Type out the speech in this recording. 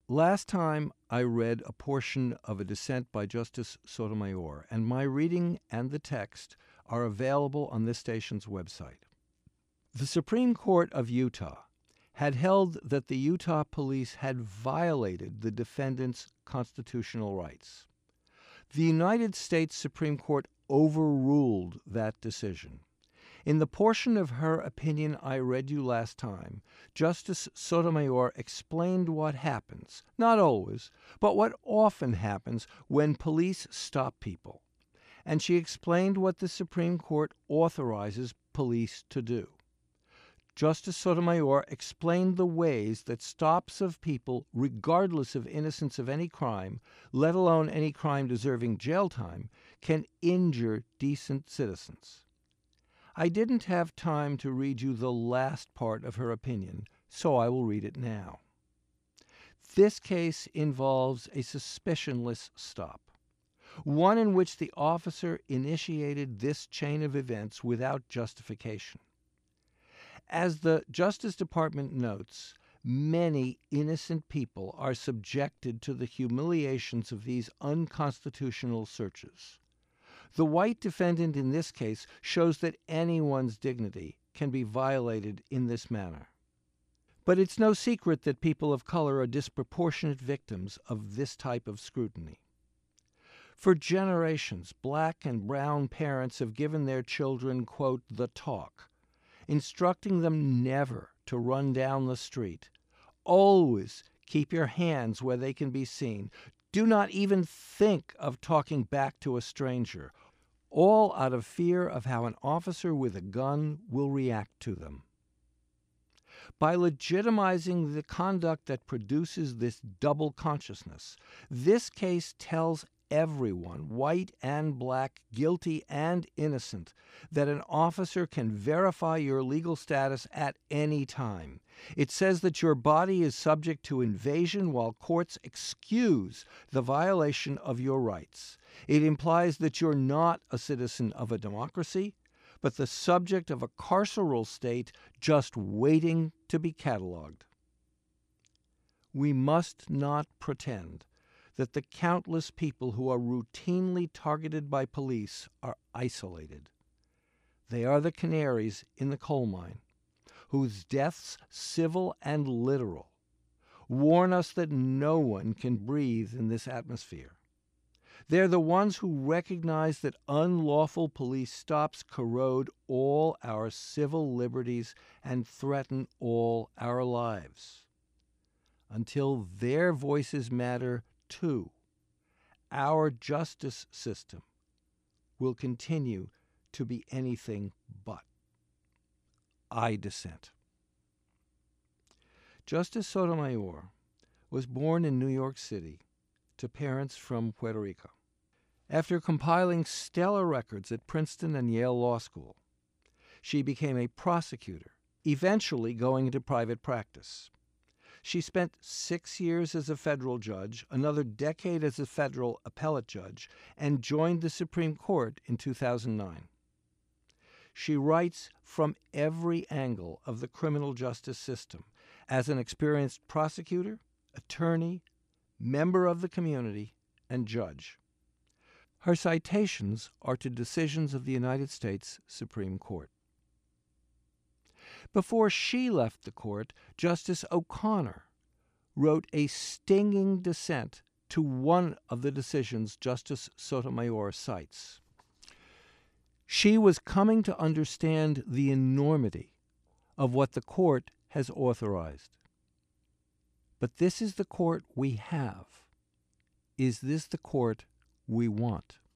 Last time I read a portion of a dissent by Justice Sotomayor, and my reading and the text are available on this station's website. The Supreme Court of Utah had held that the Utah police had violated the defendant's constitutional rights. The United States Supreme Court overruled that decision. In the portion of her opinion I read you last time, Justice Sotomayor explained what happens, not always, but what often happens when police stop people. And she explained what the Supreme Court authorizes police to do. Justice Sotomayor explained the ways that stops of people, regardless of innocence of any crime, let alone any crime deserving jail time, can injure decent citizens. I didn't have time to read you the last part of her opinion, so I will read it now. This case involves a suspicionless stop, one in which the officer initiated this chain of events without justification. As the Justice Department notes, many innocent people are subjected to the humiliations of these unconstitutional searches. The white defendant in this case shows that anyone's dignity can be violated in this manner. But it's no secret that people of color are disproportionate victims of this type of scrutiny. For generations, black and brown parents have given their children, quote, the talk, instructing them never to run down the street. Always keep your hands where they can be seen. Do not even think of talking back to a stranger, all out of fear of how an officer with a gun will react to them. By legitimizing the conduct that produces this double consciousness, this case tells everyone, white and black, guilty and innocent, that an officer can verify your legal status at any time. It says that your body is subject to invasion while courts excuse the violation of your rights. It implies that you're not a citizen of a democracy, but the subject of a carceral state just waiting to be cataloged. We must not pretend that the countless people who are routinely targeted by police are isolated. They are the canaries in the coal mine, whose deaths, civil and literal, warn us that no one can breathe in this atmosphere. They're the ones who recognize that unlawful police stops corrode all our civil liberties and threaten all our lives. Until their voices matter too, our justice system will continue to be anything but. I dissent. Justice Sotomayor was born in New York City to parents from Puerto Rico. After compiling stellar records at Princeton and Yale Law School, she became a prosecutor, eventually going into private practice. She spent 6 years as a federal judge, another decade as a federal appellate judge, and joined the Supreme Court in 2009. She writes from every angle of the criminal justice system as an experienced prosecutor, attorney, member of the community, and judge. Her citations are to decisions of the United States Supreme Court. Before she left the court, Justice O'Connor wrote a stinging dissent to one of the decisions Justice Sotomayor cites. She was coming to understand the enormity of what the court has authorized. But this is the court we have. Is this the court we want?